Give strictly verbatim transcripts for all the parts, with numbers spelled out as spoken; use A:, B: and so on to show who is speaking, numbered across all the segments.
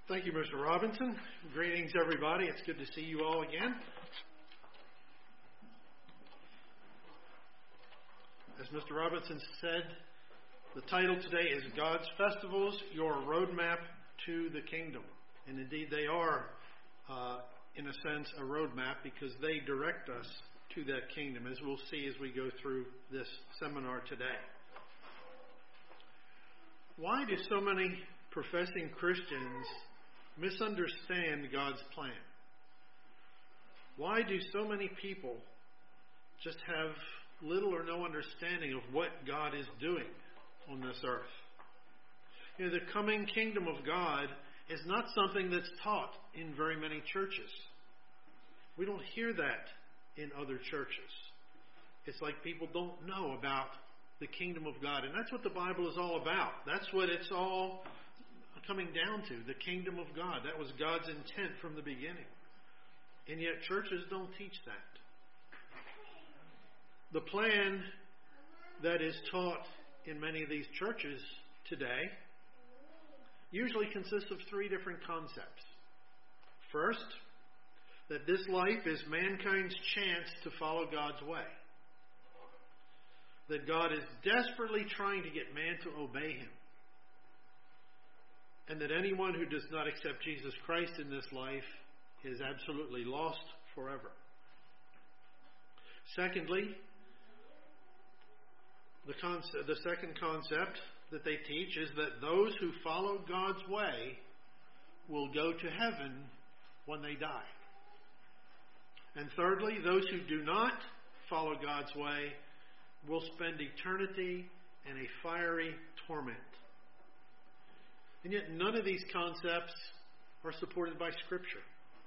A: Thank you, Mister Robinson. Greetings, everybody. It's good to see you all again. As Mister Robinson said, the title today is God's Festivals, Your Roadmap to the Kingdom. And indeed, they are, uh, in a sense, a roadmap because they direct us to that kingdom, as we'll see as we go through this seminar today. Why do so many professing Christians misunderstand God's plan? Why do so many people just have little or no understanding of what God is doing on this earth? You know, the coming kingdom of God is not something that's taught in very many churches. We don't hear that in other churches. It's like people don't know about the kingdom of God. And that's what the Bible is all about. That's what it's all coming down to, the kingdom of God. That was God's intent from the beginning. And yet churches don't teach that. The plan that is taught in many of these churches today usually consists of three different concepts. First, that this life is mankind's chance to follow God's way. That God is desperately trying to get man to obey Him. And that anyone who does not accept Jesus Christ in this life is absolutely lost forever. Secondly, the concept, the second concept that they teach is that those who follow God's way will go to heaven when they die. And thirdly, those who do not follow God's way will spend eternity in a fiery torment. And yet none of these concepts are supported by Scripture.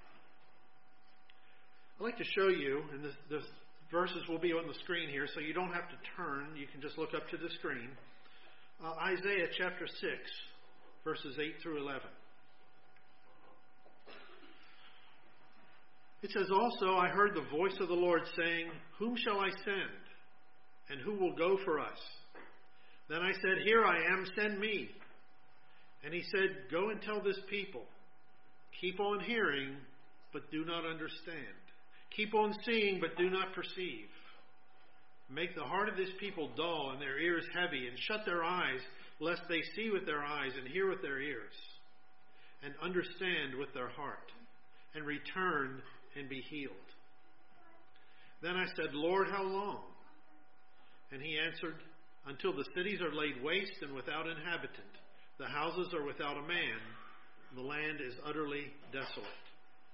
A: I'd like to show you, and the, the verses will be on the screen here, so you don't have to turn. You can just look up to the screen. Uh, Isaiah chapter six, verses eight through eleven. It says, "Also I heard the voice of the Lord saying, Whom shall I send? And who will go for us? Then I said, Here I am, send me. And He said, Go and tell this people, keep on hearing, but do not understand. Keep on seeing, but do not perceive. Make the heart of this people dull and their ears heavy, and shut their eyes, lest they see with their eyes and hear with their ears, and understand with their heart, and return and be healed. Then I said, Lord, how long? And He answered, Until the cities are laid waste and without inhabitant. The houses are without a man. The land is utterly desolate."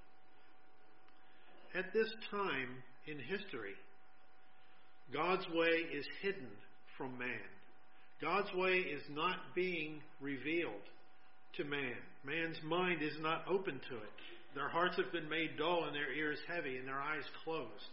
A: At this time in history, God's way is hidden from man. God's way is not being revealed to man. Man's mind is not open to it. Their hearts have been made dull and their ears heavy and their eyes closed.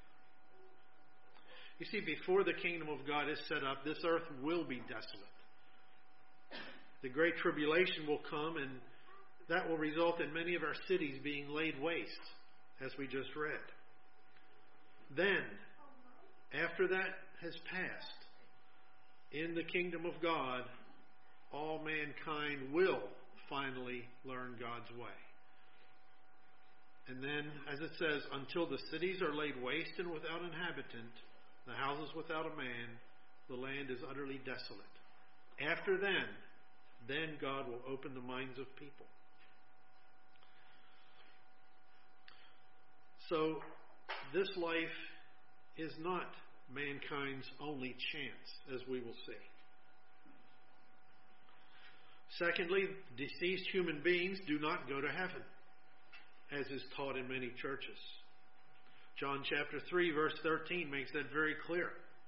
A: You see, before the kingdom of God is set up, this earth will be desolate. The Great Tribulation will come, and that will result in many of our cities being laid waste, as we just read. Then, after that has passed, in the kingdom of God, all mankind will finally learn God's way. And then, as it says, until the cities are laid waste and without inhabitant, the houses without a man, the land is utterly desolate. After then, then God will open the minds of people. So, this life is not mankind's only chance, as we will see. Secondly, deceased human beings do not go to heaven, as is taught in many churches. John chapter three, verse thirteen makes that very clear.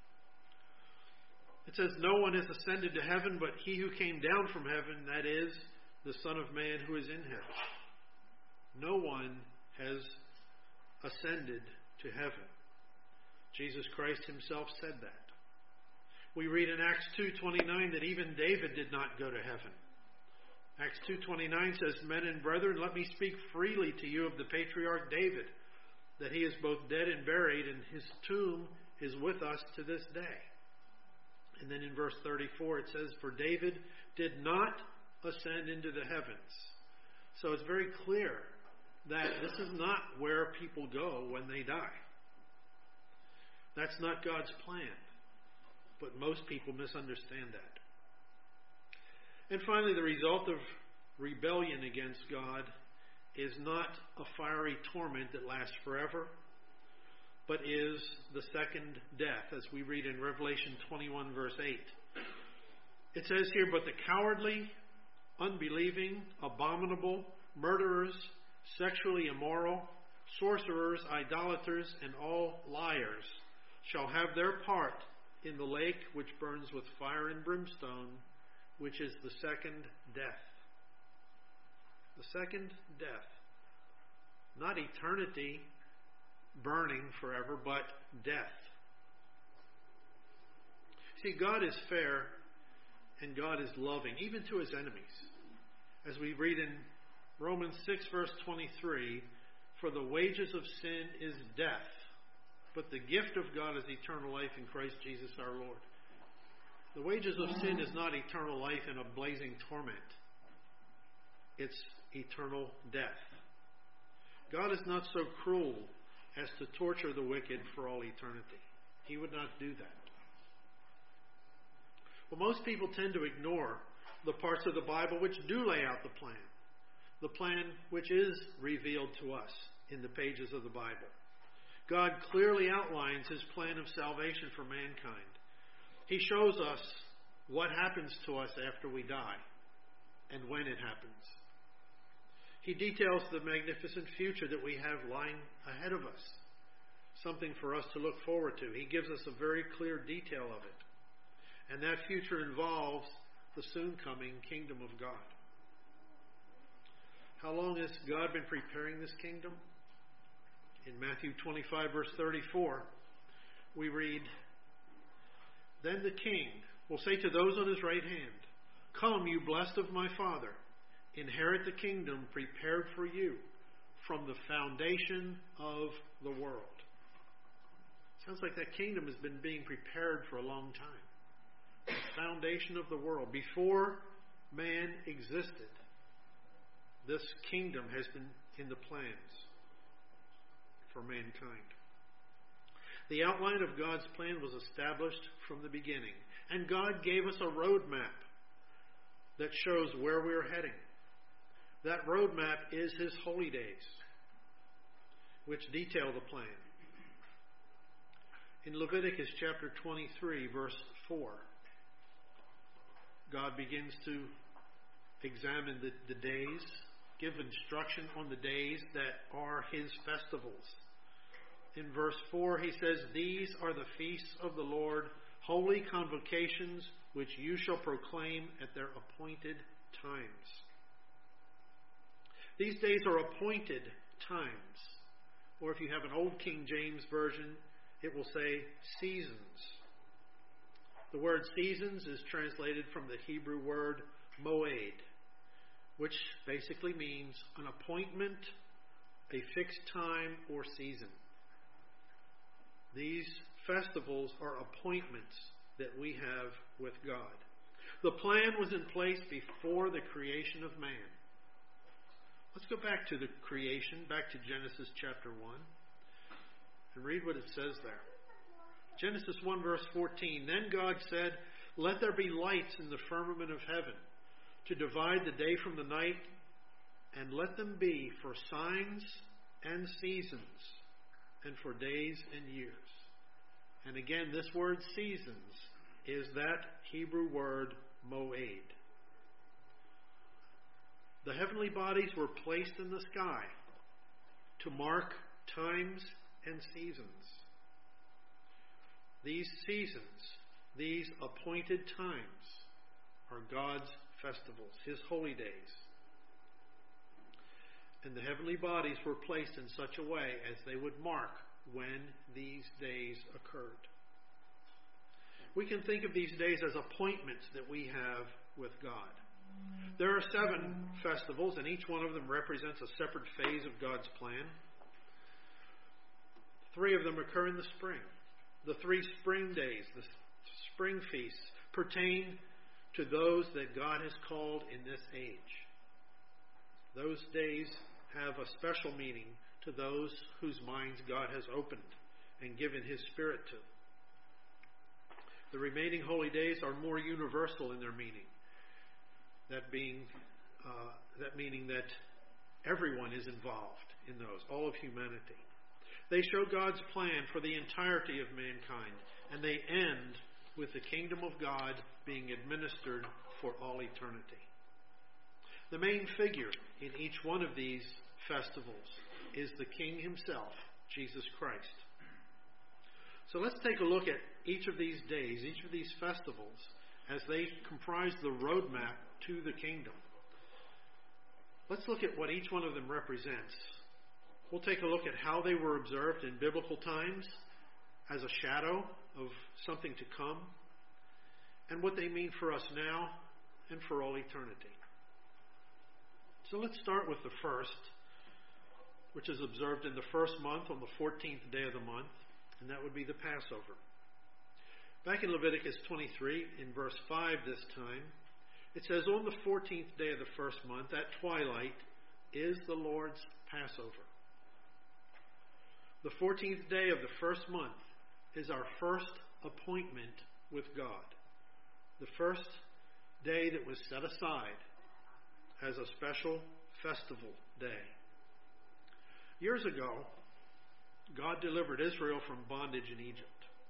A: It says, No one has ascended to heaven but He who came down from heaven, that is, the Son of Man who is in heaven. No one has ascended to heaven. Jesus Christ Himself said that. We read in Acts two twenty-nine that even David did not go to heaven. Acts two twenty-nine says, Men and brethren, let me speak freely to you of the patriarch David, that he is both dead and buried, and his tomb is with us to this day. And then in verse thirty-four it says, For David did not ascend into the heavens, So it's very clear that this is not where people go when they die. That's not God's plan. But most people misunderstand that. And finally, the result of rebellion against God is not a fiery torment that lasts forever, but is the second death, as we read in Revelation twenty-one, verse eight. It says here, "But the cowardly, unbelieving, abominable, murderers, sexually immoral, sorcerers, idolaters, and all liars shall have their part in the lake which burns with fire and brimstone, which is the second death." The second death. Not eternity burning forever, but death. See, God is fair and God is loving, even to his enemies. As we read in Romans six, verse twenty-three, "For the wages of sin is death, but the gift of God is eternal life in Christ Jesus our Lord." The wages of sin is not eternal life in a blazing torment. It's eternal death. God is not so cruel as to torture the wicked for all eternity. He would not do that. Well, most people tend to ignore the parts of the Bible which do lay out the plan. The plan which is revealed to us in the pages of the Bible. God clearly outlines his plan of salvation for mankind. He shows us what happens to us after we die and when it happens. He details the magnificent future that we have lying ahead of us, something for us to look forward to. He gives us a very clear detail of it. And that future involves the soon coming kingdom of God. How long has God been preparing this kingdom? In Matthew twenty-five, verse thirty-four, we read, "Then the king will say to those on his right hand, 'Come, you blessed of my Father, inherit the kingdom prepared for you from the foundation of the world.'" Sounds like that kingdom has been being prepared for a long time. The foundation of the world. Before man existed, this kingdom has been in the plans for mankind. The outline of God's plan was established from the beginning, and God gave us a roadmap that shows where we're heading. That roadmap is his holy days, which detail the plan. In Leviticus chapter twenty-three, verse four, God begins to examine the, the days, give instruction on the days that are his festivals. In verse four, he says, "These are the feasts of the Lord, holy convocations, which you shall proclaim at their appointed times." These days are appointed times. Or if you have an old King James version, it will say seasons. The word seasons is translated from the Hebrew word moed, which basically means an appointment, a fixed time or season. These festivals are appointments that we have with God. The plan was in place before the creation of man. Let's go back to the creation, back to Genesis chapter one, and read what it says there. Genesis one, verse fourteen, "Then God said, 'Let there be lights in the firmament of heaven, to divide the day from the night, and let them be for signs and seasons, and for days and years.'" And again, this word seasons is that Hebrew word moed. The heavenly bodies were placed in the sky to mark times and seasons. These seasons, these appointed times, are God's festivals, his holy days. And the heavenly bodies were placed in such a way as they would mark when these days occurred. We can think of these days as appointments that we have with God. There are seven festivals, and each one of them represents a separate phase of God's plan. Three of them occur in the spring. The three spring days, the spring feasts, pertain to those that God has called in this age. Those days have a special meaning to those whose minds God has opened and given His Spirit to. The remaining holy days are more universal in their meaning. That being, uh, that meaning that everyone is involved in those, all of humanity. They show God's plan for the entirety of mankind, and they end with the kingdom of God being administered for all eternity. The main figure in each one of these festivals is the King Himself, Jesus Christ. So let's take a look at each of these days, each of these festivals, as they comprise the roadmap to the kingdom. Let's look at what each one of them represents. We'll take a look at how they were observed in biblical times as a shadow of something to come, and what they mean for us now and for all eternity. So let's start with the first, which is observed in the first month on the fourteenth day of the month, and that would be the Passover. Back in Leviticus twenty-three, in verse five this time, it says, "On the fourteenth day of the first month, at twilight, is the Lord's Passover." The fourteenth day of the first month is our first appointment with God. The first day that was set aside as a special festival day. Years ago, God delivered Israel from bondage in Egypt.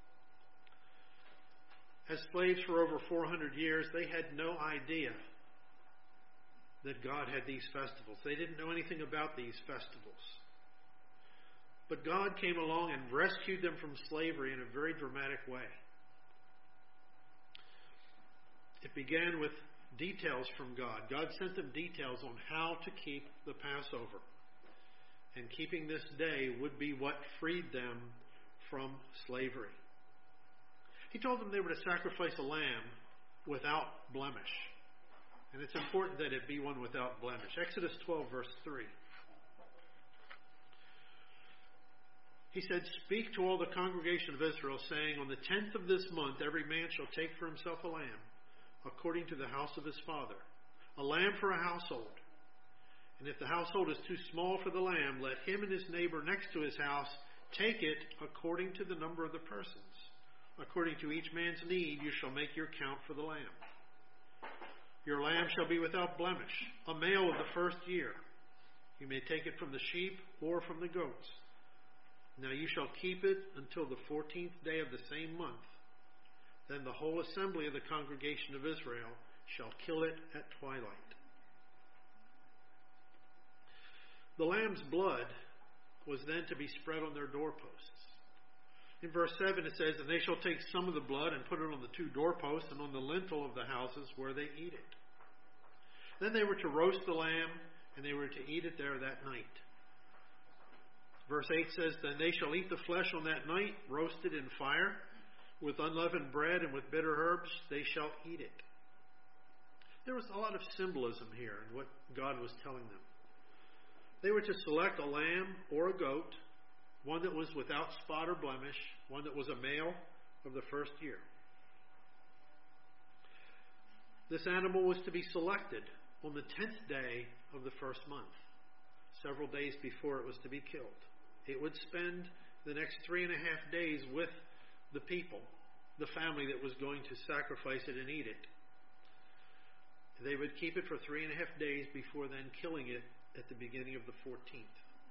A: As slaves for over four hundred years, they had no idea that God had these festivals. They didn't know anything about these festivals. But God came along and rescued them from slavery in a very dramatic way. It began with details from God. God sent them details on how to keep the Passover. And keeping this day would be what freed them from slavery. He told them they were to sacrifice a lamb without blemish. And it's important that it be one without blemish. Exodus twelve, verse three. He said, "Speak to all the congregation of Israel, saying, on the tenth of this month every man shall take for himself a lamb, according to the house of his father, a lamb for a household. And if the household is too small for the lamb, let him and his neighbor next to his house take it according to the number of the persons. According to each man's need, you shall make your count for the lamb. Your lamb shall be without blemish, a male of the first year. You may take it from the sheep or from the goats. Now you shall keep it until the fourteenth day of the same month. Then the whole assembly of the congregation of Israel shall kill it at twilight." The lamb's blood was then to be spread on their doorposts. In verse seven it says, "And they shall take some of the blood and put it on the two doorposts and on the lintel of the houses where they eat it. Then they were to roast the lamb, and they were to eat it there that night." Verse eight says, "Then they shall eat the flesh on that night, roasted in fire, with unleavened bread and with bitter herbs, they shall eat it." There was a lot of symbolism here in what God was telling them. They were to select a lamb or a goat, one that was without spot or blemish, one that was a male of the first year. This animal was to be selected on the tenth day of the first month, several days before it was to be killed. It would spend the next three and a half days with the people, the family that was going to sacrifice it and eat it. They would keep it for three and a half days before then killing it at the beginning of the fourteenth.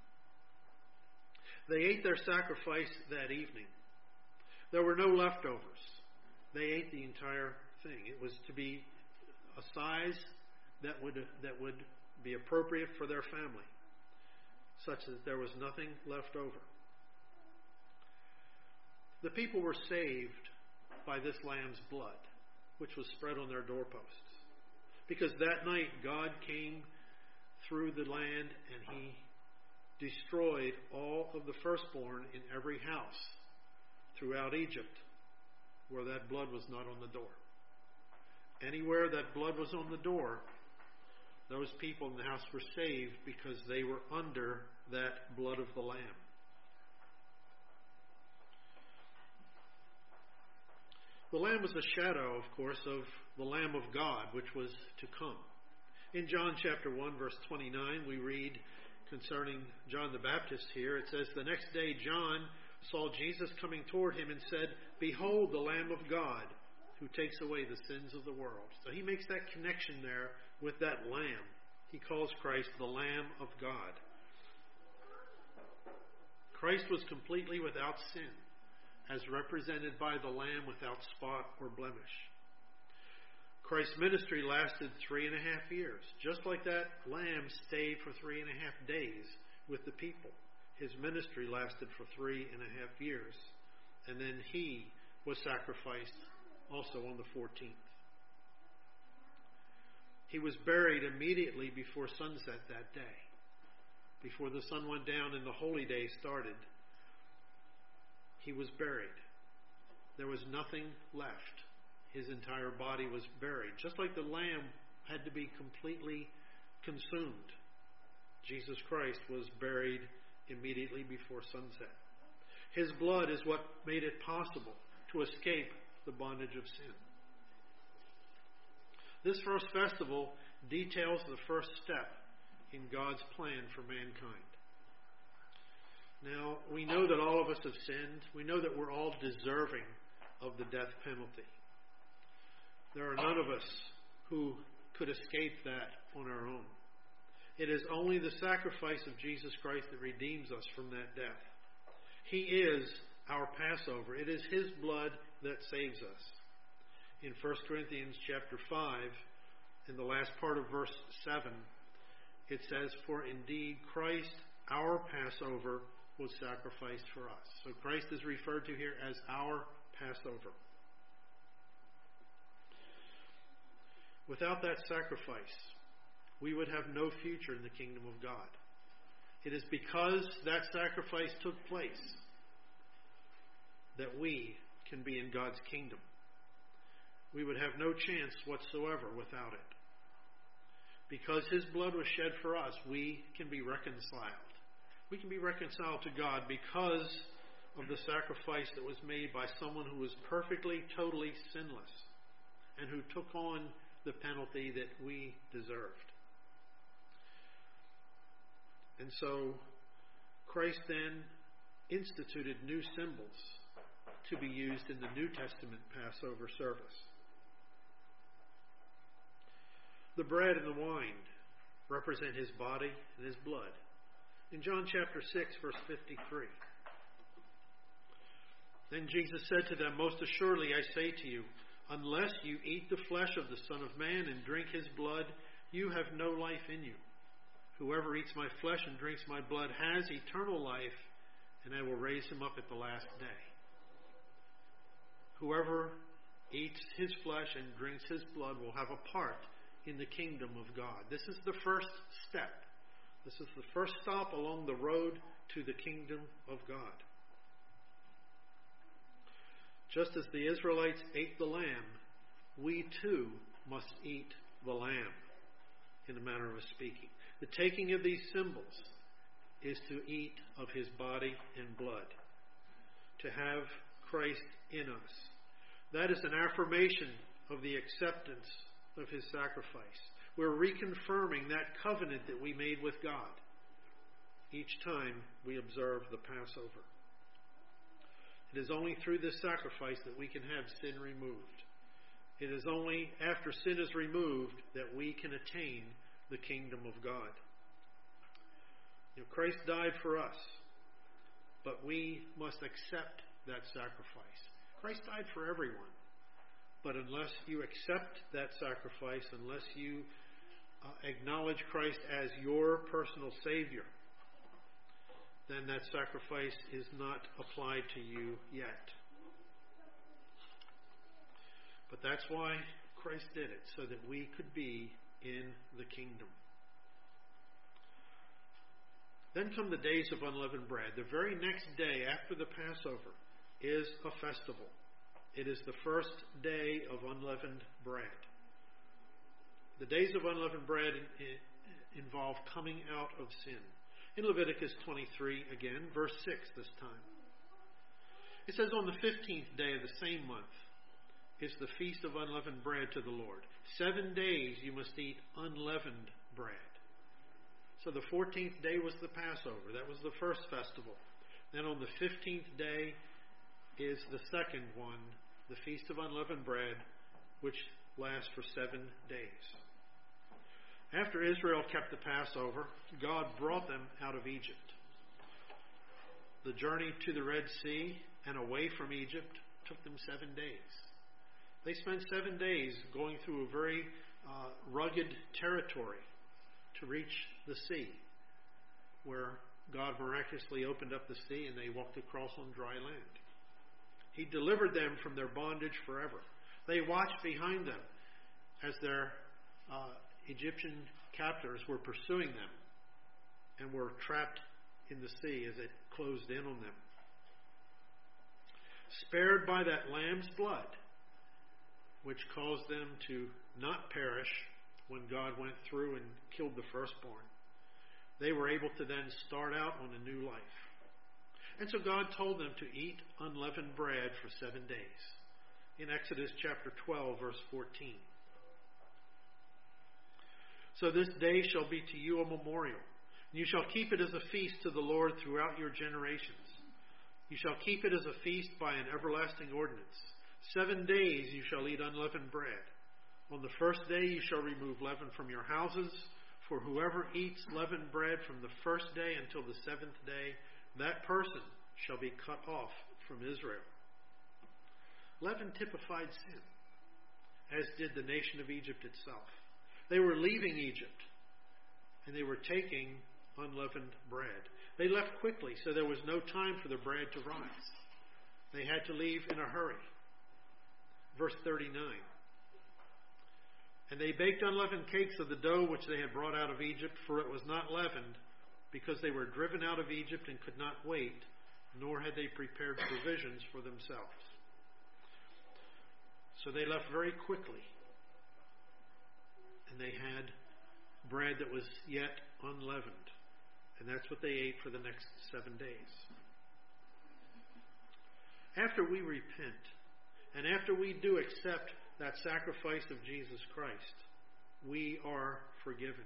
A: They ate their sacrifice that evening. There were no leftovers. They ate the entire thing. It was to be a size that would that would be appropriate for their family, such that there was nothing left over. The people were saved by this lamb's blood, which was spread on their doorposts. Because that night God came through the land and He destroyed all of the firstborn in every house throughout Egypt where that blood was not on the door. Anywhere that blood was on the door, those people in the house were saved because they were under that blood of the Lamb. The Lamb was a shadow, of course, of the Lamb of God, which was to come. In John chapter one, verse twenty-nine, we read concerning John the Baptist here. It says, "The next day John saw Jesus coming toward him and said, 'Behold, the Lamb of God, who takes away the sins of the world.'" So he makes that connection there with that Lamb. He calls Christ the Lamb of God. Christ was completely without sin, as represented by the Lamb without spot or blemish. Christ's ministry lasted three and a half years. Just like that Lamb stayed for three and a half days with the people, his ministry lasted for three and a half years. And then he was sacrificed also on the fourteenth. He was buried immediately before sunset that day. Before the sun went down and the holy day started, he was buried. There was nothing left. His entire body was buried. Just like the lamb had to be completely consumed, Jesus Christ was buried immediately before sunset. His blood is what made it possible to escape the bondage of sin. This first festival details the first step in God's plan for mankind. Now, we know that all of us have sinned. We know that we're all deserving of the death penalty. There are none of us who could escape that on our own. It is only the sacrifice of Jesus Christ that redeems us from that death. He is our Passover. It is His blood that saves us. In First Corinthians chapter five, in the last part of verse seven, it says, "For indeed Christ, our Passover, was sacrificed for us." So Christ is referred to here as our Passover. Without that sacrifice, we would have no future in the kingdom of God. It is because that sacrifice took place that we can be in God's kingdom. We would have no chance whatsoever without it. Because His blood was shed for us, we can be reconciled. We can be reconciled to God because of the sacrifice that was made by someone who was perfectly, totally sinless, and who took on the penalty that we deserved. And so Christ then instituted new symbols to be used in the New Testament Passover service. The bread and the wine represent His body and His blood. In John chapter six, verse fifty-three, "Then Jesus said to them, 'Most assuredly I say to you, unless you eat the flesh of the Son of Man and drink His blood, you have no life in you. Whoever eats my flesh and drinks my blood has eternal life, and I will raise him up at the last day.' Whoever eats His flesh and drinks His blood will have a part in the kingdom of God." This is the first step. This is the first stop along the road to the kingdom of God. Just as the Israelites ate the lamb, we too must eat the lamb, in a manner of speaking. The taking of these symbols is to eat of His body and blood, to have Christ in us. That is an affirmation of the acceptance of His sacrifice. We're reconfirming that covenant that we made with God each time we observe the Passover. It is only through this sacrifice that we can have sin removed. It is only after sin is removed that we can attain the kingdom of God. You know, Christ died for us, but we must accept that sacrifice. Christ died for everyone. But unless you accept that sacrifice, unless you uh, acknowledge Christ as your personal Savior, then that sacrifice is not applied to you yet. But that's why Christ did it, so that we could be in the kingdom. Then come the days of unleavened bread. The very next day after the Passover is a festival. It is the first day of unleavened bread. The days of unleavened bread involve coming out of sin. In Leviticus twenty-three, again, verse six this time, it says, "On the fifteenth day of the same month is the Feast of Unleavened Bread to the Lord. Seven days you must eat unleavened bread. So the fourteenth day was the Passover. That was the first festival. Then on the fifteenth day is the second one, the Feast of Unleavened Bread, which lasts for seven days. After Israel kept the Passover, God brought them out of Egypt. The journey to the Red Sea and away from Egypt took them seven days. They spent seven days going through a very uh, rugged territory to reach the sea, where God miraculously opened up the sea and they walked across on dry land. He delivered them from their bondage forever. They watched behind them as their uh, Egyptian captors were pursuing them and were trapped in the sea as it closed in on them. Spared by that lamb's blood, which caused them to not perish when God went through and killed the firstborn, they were able to then start out on a new life. And so God told them to eat unleavened bread for seven days in Exodus chapter twelve, verse fourteen. So this day shall be to you a memorial. You shall keep it as a feast to the Lord throughout your generations. You shall keep it as a feast by an everlasting ordinance. Seven days you shall eat unleavened bread. On the first day you shall remove leaven from your houses. For whoever eats leavened bread from the first day until the seventh day, that person shall be cut off from Israel. Leaven typified sin, as did the nation of Egypt itself. They were leaving Egypt, and they were taking unleavened bread. They left quickly, so there was no time for the bread to rise. They had to leave in a hurry. Verse thirty-nine. And they baked unleavened cakes of the dough which they had brought out of Egypt, for it was not leavened, because they were driven out of Egypt and could not wait, nor had they prepared provisions for themselves. So they left very quickly, and they had bread that was yet unleavened. And that's what they ate for the next seven days. After we repent, and after we do accept that sacrifice of Jesus Christ, we are forgiven.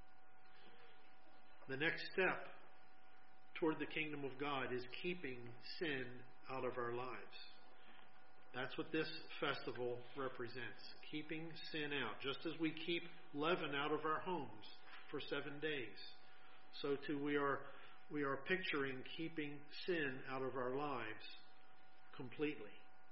A: The next step toward the kingdom of God is keeping sin out of our lives. That's what this festival represents, keeping sin out. Just as we keep leaven out of our homes for seven days, so too we are we are picturing keeping sin out of our lives completely.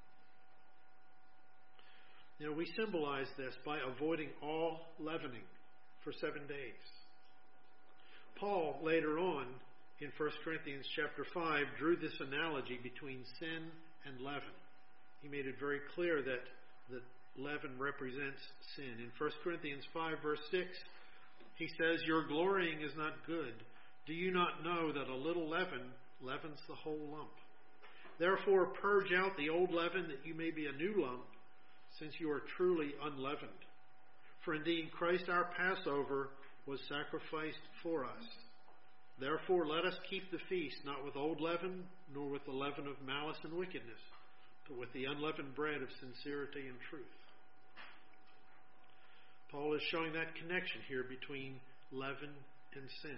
A: You know, we symbolize this by avoiding all leavening for seven days. Paul, later on in First Corinthians chapter five, drew this analogy between sin and leaven. He made it very clear that, that leaven represents sin. In First Corinthians five, verse six, he says, "Your glorying is not good. Do you not know that a little leaven leavens the whole lump? Therefore purge out the old leaven, that you may be a new lump, since you are truly unleavened. For indeed Christ our Passover was sacrificed for us. Therefore let us keep the feast, not with old leaven, nor with the leaven of malice and wickedness, but with the unleavened bread of sincerity and truth." Paul is showing that connection here between leaven and sin.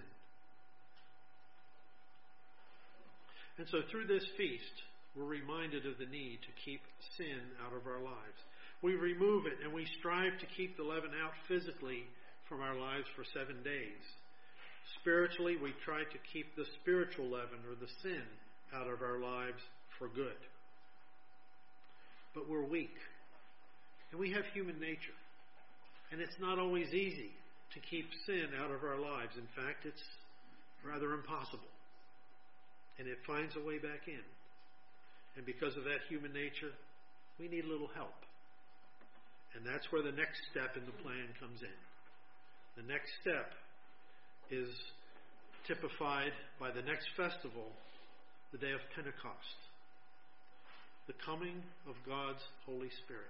A: And so through this feast, we're reminded of the need to keep sin out of our lives. We remove it and we strive to keep the leaven out physically from our lives for seven days. Spiritually, we try to keep the spiritual leaven or the sin out of our lives for good. But we're weak, and we have human nature. And it's not always easy to keep sin out of our lives. In fact, it's rather impossible. And it finds a way back in. And because of that human nature, we need a little help. And that's where the next step in the plan comes in. The next step is typified by the next festival, the day of Pentecost, the coming of God's Holy Spirit.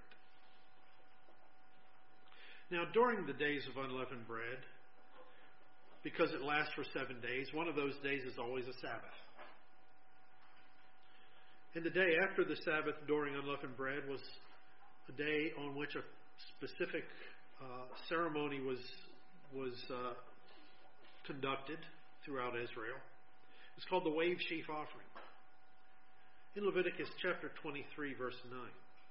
A: Now, during the days of unleavened bread, because it lasts for seven days, one of those days is always a Sabbath. And the day after the Sabbath during unleavened bread was a day on which a specific uh, ceremony was was uh, conducted throughout Israel. It's called the wave sheaf offering. In Leviticus chapter twenty-three, verse nine.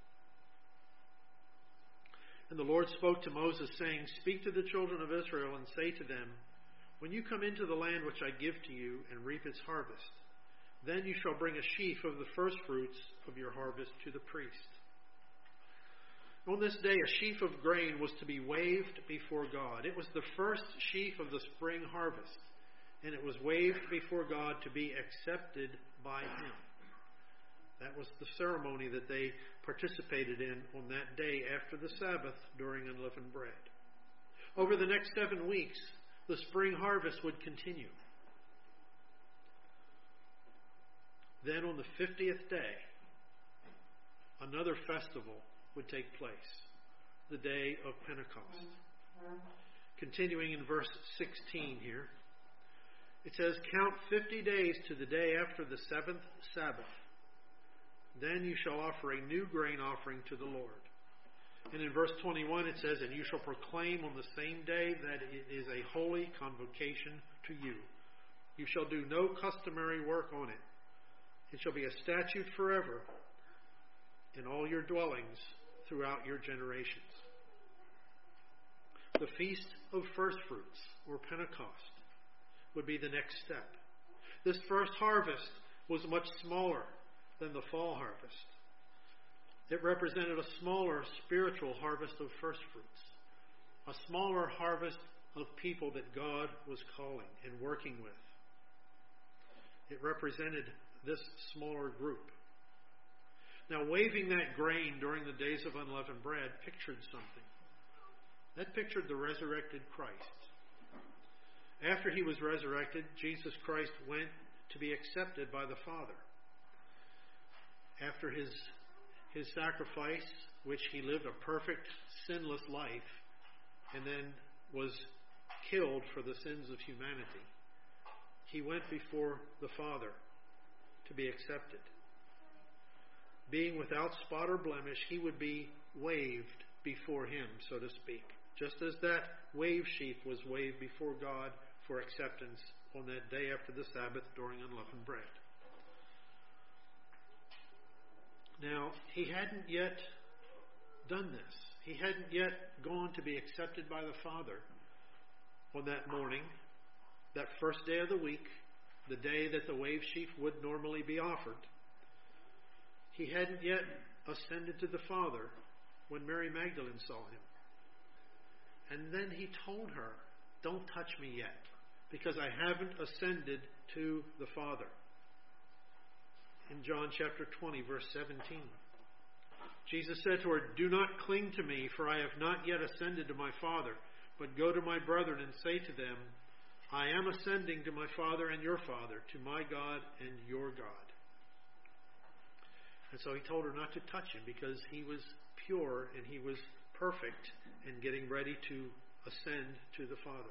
A: And the Lord spoke to Moses, saying, Speak to the children of Israel and say to them, When you come into the land which I give to you and reap its harvest, then you shall bring a sheaf of the first fruits of your harvest to the priest. On this day, a sheaf of grain was to be waved before God. It was the first sheaf of the spring harvest, and it was waved before God to be accepted by Him. That was the ceremony that they participated in on that day after the Sabbath during unleavened bread. Over the next seven weeks, the spring harvest would continue. Then on the fiftieth day, another festival would take place, the day of Pentecost. Continuing in verse sixteen here, it says, Count fifty days to the day after the seventh Sabbath. Then you shall offer a new grain offering to the Lord. And in verse twenty-one it says, And you shall proclaim on the same day that it is a holy convocation to you. You shall do no customary work on it. It shall be a statute forever in all your dwellings throughout your generations. The Feast of First Fruits, or Pentecost, would be the next step. This first harvest was much smaller than the fall harvest. It represented a smaller spiritual harvest of first fruits, a smaller harvest of people that God was calling and working with. It represented this smaller group. Now, waving that grain during the days of unleavened bread pictured something. That pictured the resurrected Christ. After He was resurrected, Jesus Christ went to be accepted by the Father. After His, his sacrifice, which He lived a perfect, sinless life, and then was killed for the sins of humanity, He went before the Father to be accepted. Being without spot or blemish, He would be waved before Him, so to speak. Just as that wave sheaf was waved before God for acceptance on that day after the Sabbath during unleavened bread. Now, He hadn't yet done this. He hadn't yet gone to be accepted by the Father on that morning, that first day of the week, the day that the wave sheaf would normally be offered. He hadn't yet ascended to the Father when Mary Magdalene saw Him. And then He told her, Don't touch me yet, because I haven't ascended to the Father. In John chapter twenty, verse seventeen, Jesus said to her, Do not cling to me, for I have not yet ascended to my Father, but go to my brethren and say to them, I am ascending to my Father and your Father, to my God and your God. And so He told her not to touch Him because He was pure and He was perfect and getting ready to ascend to the Father.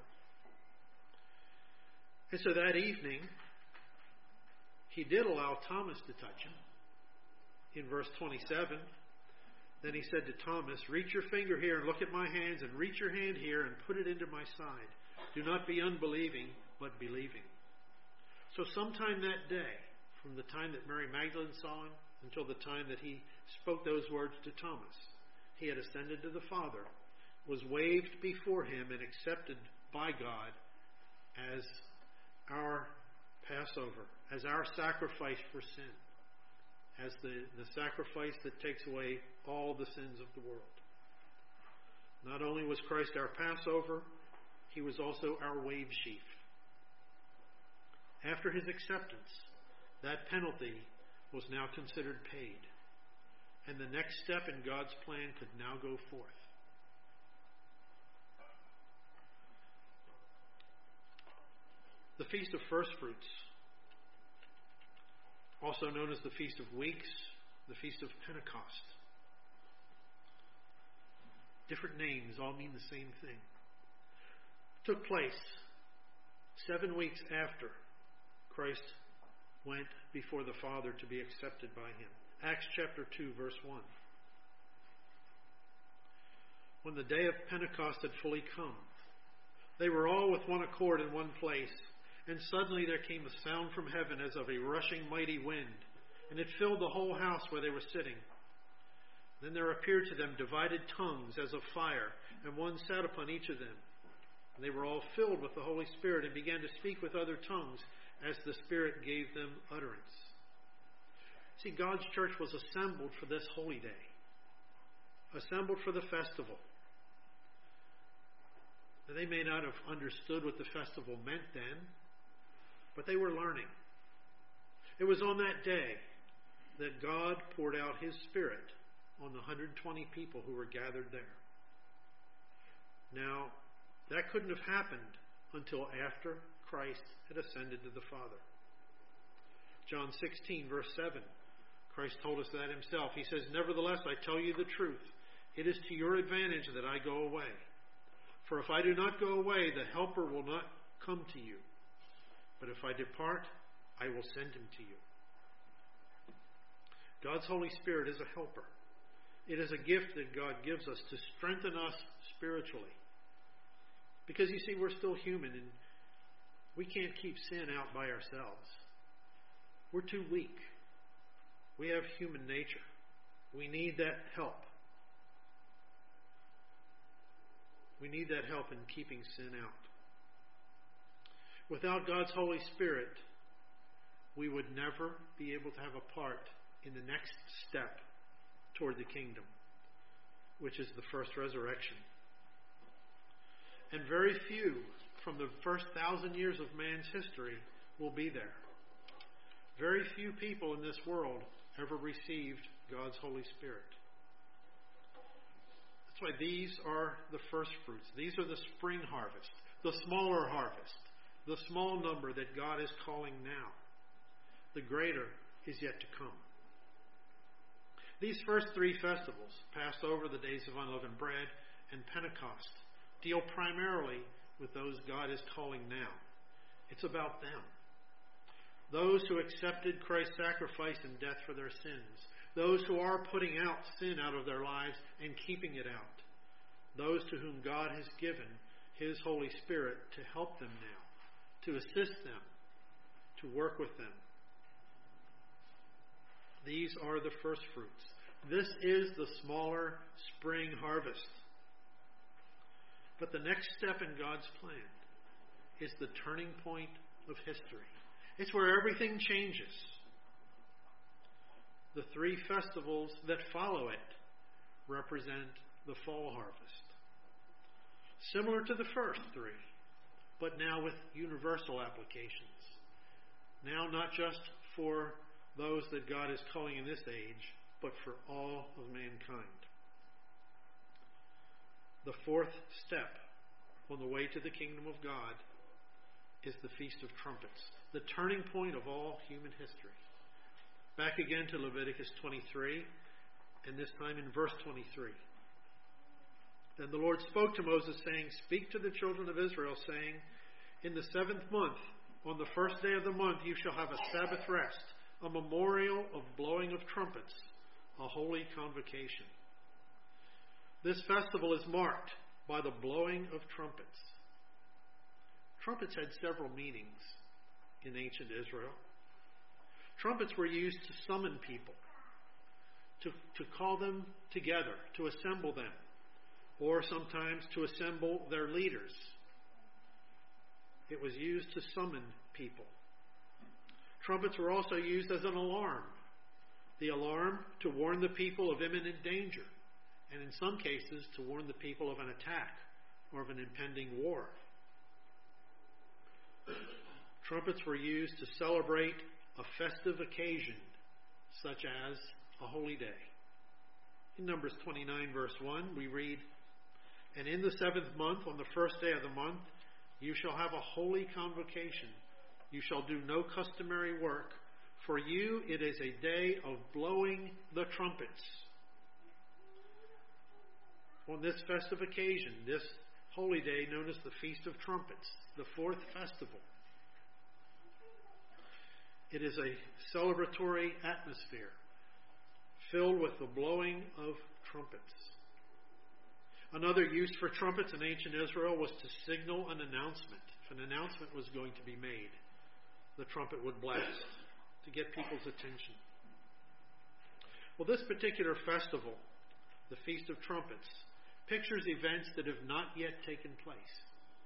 A: And so that evening, He did allow Thomas to touch Him. In verse twenty-seven, then He said to Thomas, Reach your finger here and look at my hands, and reach your hand here and put it into my side. Do not be unbelieving, but believing. So sometime that day, from the time that Mary Magdalene saw Him until the time that He spoke those words to Thomas, He had ascended to the Father, was waved before Him and accepted by God as our Passover, as our sacrifice for sin, as the, the sacrifice that takes away all the sins of the world. Not only was Christ our Passover, He was also our wave sheaf. After His acceptance, that penalty was now considered paid, and the next step in God's plan could now go forth. The Feast of First Fruits, also known as the Feast of Weeks, the Feast of Pentecost. Different names all mean the same thing. Took place seven weeks after Christ went before the Father to be accepted by Him. Acts chapter two, verse one. when the day of Pentecost had fully come, they were all with one accord in one place, and suddenly there came a sound from heaven as of a rushing mighty wind, and it filled the whole house where they were sitting. Then there appeared to them divided tongues as of fire, and one sat upon each of them. And they were all filled with the Holy Spirit and began to speak with other tongues as the Spirit gave them utterance. See, God's church was assembled for this holy day, assembled for the festival. Now, they may not have understood what the festival meant then, but they were learning. It was on that day that God poured out His Spirit on the one hundred twenty people who were gathered there. Now, that couldn't have happened until after Christ had ascended to the Father. John sixteen, verse seven, Christ told us that Himself. He says, "Nevertheless, I tell you the truth. It is to your advantage that I go away. For if I do not go away, the Helper will not come to you. But if I depart, I will send Him to you." God's Holy Spirit is a helper. It is a gift that God gives us to strengthen us spiritually. Because, you see, we're still human and we can't keep sin out by ourselves. We're too weak. We have human nature. We need that help. We need that help in keeping sin out. Without God's Holy Spirit, we would never be able to have a part in the next step toward the kingdom, which is the first resurrection. And very few from the first thousand years of man's history will be there. Very few people in this world ever received God's Holy Spirit. That's why these are the first fruits. These are the spring harvest, the smaller harvest, the small number that God is calling now. The greater is yet to come. These first three festivals, Passover, the Days of Unleavened Bread, and Pentecost, deal primarily with those God is calling now. It's about them. Those who accepted Christ's sacrifice and death for their sins. Those who are putting out sin out of their lives and keeping it out. Those to whom God has given His Holy Spirit to help them now, to assist them, to work with them. These are the first fruits. This is the smaller spring harvest. But the next step in God's plan is the turning point of history. It's where everything changes. The three festivals that follow it represent the fall harvest. Similar to the first three, but now with universal applications. Now not just for those that God is calling in this age, but for all of mankind. The fourth step on the way to the kingdom of God is the Feast of Trumpets, the turning point of all human history. Back again to Leviticus twenty-three, and this time in verse twenty-three. Then the Lord spoke to Moses, saying, "Speak to the children of Israel, saying, in the seventh month, on the first day of the month, you shall have a Sabbath rest, a memorial of blowing of trumpets, a holy convocation." This festival is marked by the blowing of trumpets. Trumpets had several meanings in ancient Israel. Trumpets were used to summon people, to, to call them together, to assemble them, or sometimes to assemble their leaders. It was used to summon people. Trumpets were also used as an alarm. The alarm to warn the people of imminent danger, and in some cases to warn the people of an attack or of an impending war. Trumpets were used to celebrate a festive occasion, such as a holy day. In Numbers twenty-nine, verse one, we read, "And in the seventh month, on the first day of the month, you shall have a holy convocation. You shall do no customary work. For you it is a day of blowing the trumpets." On this festive occasion, this holy day known as the Feast of Trumpets, the fourth festival, it is a celebratory atmosphere filled with the blowing of trumpets. Another use for trumpets in ancient Israel was to signal an announcement. If an announcement was going to be made, the trumpet would blast to get people's attention. Well, this particular festival, the Feast of Trumpets, pictures events that have not yet taken place.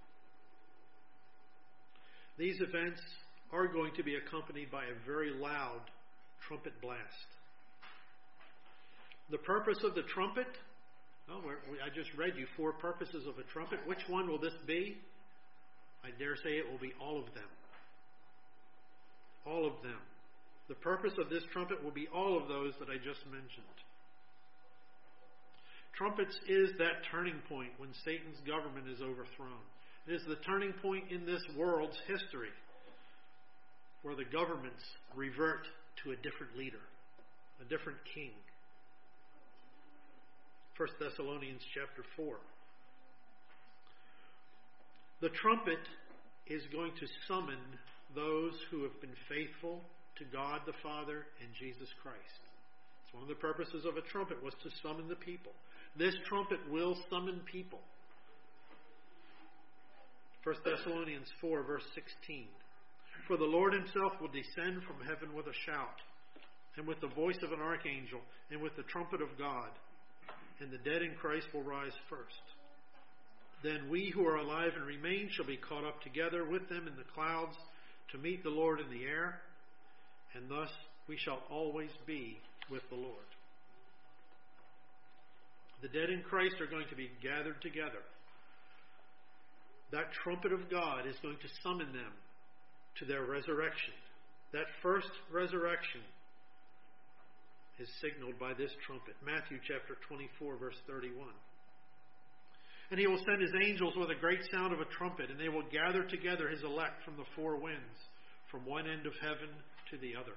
A: These events are going to be accompanied by a very loud trumpet blast. The purpose of the trumpet, oh, I just read you four purposes of a trumpet. Which one will this be? I dare say it will be all of them. All of them. The purpose of this trumpet will be all of those that I just mentioned. Trumpets is that turning point when Satan's government is overthrown. It is the turning point in this world's history where the governments revert to a different leader, a different king. First Thessalonians chapter four. The trumpet is going to summon those who have been faithful to God the Father and Jesus Christ. It's one of the purposes of a trumpet was to summon the people. This trumpet will summon people. First Thessalonians four, verse sixteen. For the Lord himself will descend from heaven with a shout, and with the voice of an archangel, and with the trumpet of God, and the dead in Christ will rise first. Then we who are alive and remain shall be caught up together with them in the clouds to meet the Lord in the air, and thus we shall always be with the Lord. The dead in Christ are going to be gathered together. That trumpet of God is going to summon them to their resurrection. That first resurrection is signaled by this trumpet. Matthew chapter twenty-four, verse thirty-one. And he will send his angels with a great sound of a trumpet, and they will gather together his elect from the four winds, from one end of heaven to the other.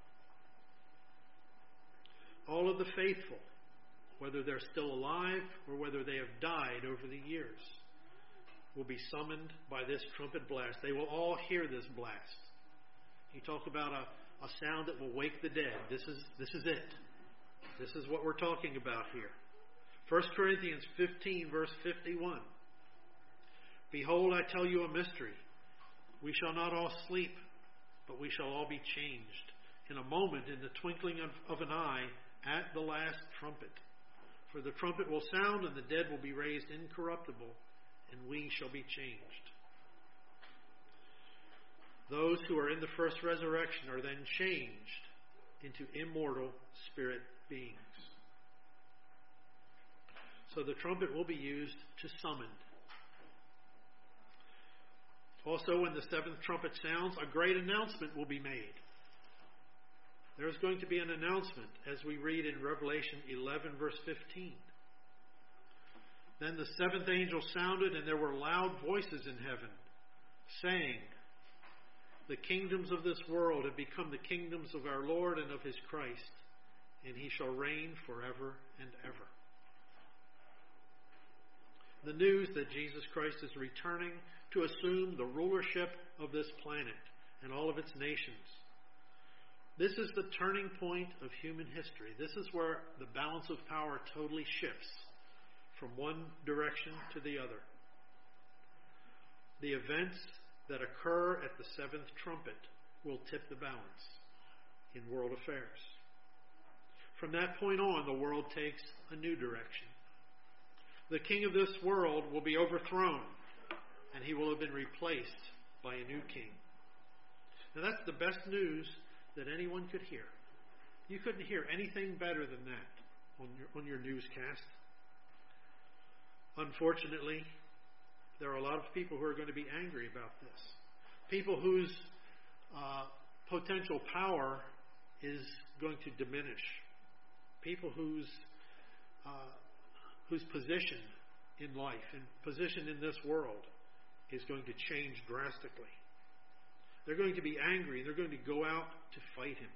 A: All of the faithful, whether they're still alive or whether they have died over the years, will be summoned by this trumpet blast. They will all hear this blast. You talk about a, a sound that will wake the dead. This is, this is it. This is what we're talking about here. First Corinthians fifteen, verse fifty-one. Behold, I tell you a mystery. We shall not all sleep, but we shall all be changed in a moment, in the twinkling of, of an eye, at the last trumpet. For the trumpet will sound, and the dead will be raised incorruptible, and we shall be changed. Those who are in the first resurrection are then changed into immortal spirit beings. So the trumpet will be used to summon. Also, when the seventh trumpet sounds, a great announcement will be made. There's going to be an announcement, as we read in Revelation eleven, verse fifteen. Then the seventh angel sounded, and there were loud voices in heaven, saying, the kingdoms of this world have become the kingdoms of our Lord and of his Christ, and he shall reign forever and ever. The news that Jesus Christ is returning to assume the rulership of this planet and all of its nations. This is the turning point of human history. This is where the balance of power totally shifts from one direction to the other. The events that occur at the seventh trumpet will tip the balance in world affairs. From that point on, the world takes a new direction. The king of this world will be overthrown, and he will have been replaced by a new king. Now that's the best news that anyone could hear. You couldn't hear anything better than that on your, on your newscast. Unfortunately, there are a lot of people who are going to be angry about this. People whose uh, potential power is going to diminish. People whose uh, whose position in life and position in this world is going to change drastically. They're going to be angry. They're going to go out to fight him.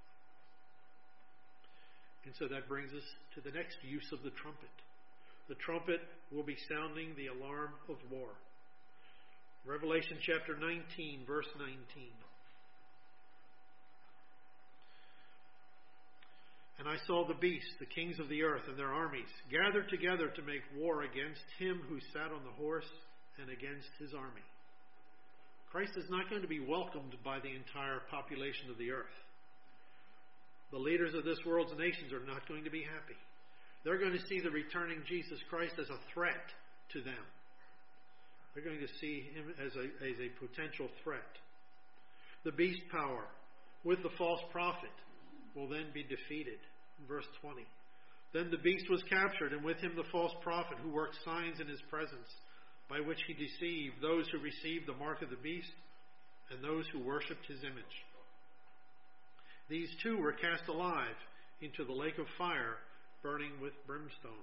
A: And so that brings us to the next use of the trumpet. The trumpet will be sounding the alarm of war. Revelation chapter nineteen, verse nineteen. And I saw the beasts, the kings of the earth, and their armies, gathered together to make war against him who sat on the horse and against his army. Christ is not going to be welcomed by the entire population of the earth. The leaders of this world's nations are not going to be happy. They're going to see the returning Jesus Christ as a threat to them. They're going to see him as a, as a potential threat. The beast power with the false prophet will then be defeated. Verse twenty. Then the beast was captured, and with him the false prophet who worked signs in his presence, by which he deceived those who received the mark of the beast and those who worshipped his image. These two were cast alive into the lake of fire, burning with brimstone.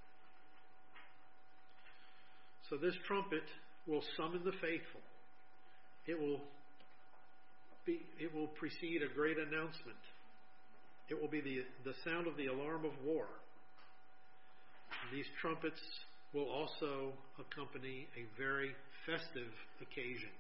A: So this trumpet will summon the faithful. It will be, it will precede a great announcement. It will be the, the sound of the alarm of war. These trumpets will also accompany a very festive occasion.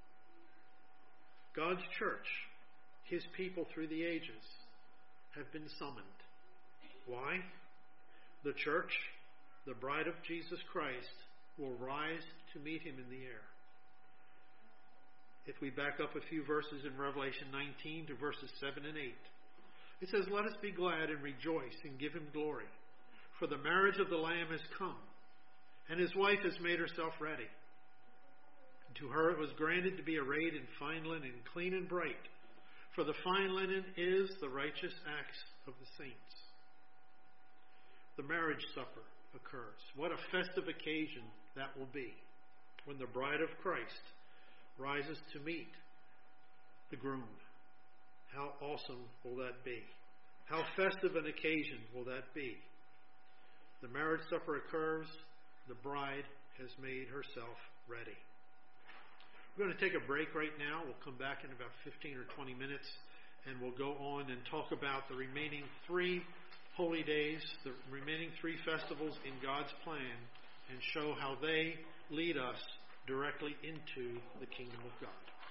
A: God's church, his people through the ages, have been summoned. Why? The church, the bride of Jesus Christ, will rise to meet him in the air. If we back up a few verses in Revelation nineteen to verses seven and eight, it says, "Let us be glad and rejoice and give him glory, for the marriage of the Lamb has come, and his wife has made herself ready. To her it was granted to be arrayed in fine linen, clean and bright, for the fine linen is the righteous acts of the saints." The marriage supper occurs. What a festive occasion that will be when the bride of Christ rises to meet the groom. How awesome will that be? How festive an occasion will that be? The marriage supper occurs. The bride has made herself ready. We're going to take a break right now. We'll come back in about fifteen or twenty minutes, and we'll go on and talk about the remaining three holy days, the remaining three festivals in God's plan, and show how they lead us directly into the kingdom of God.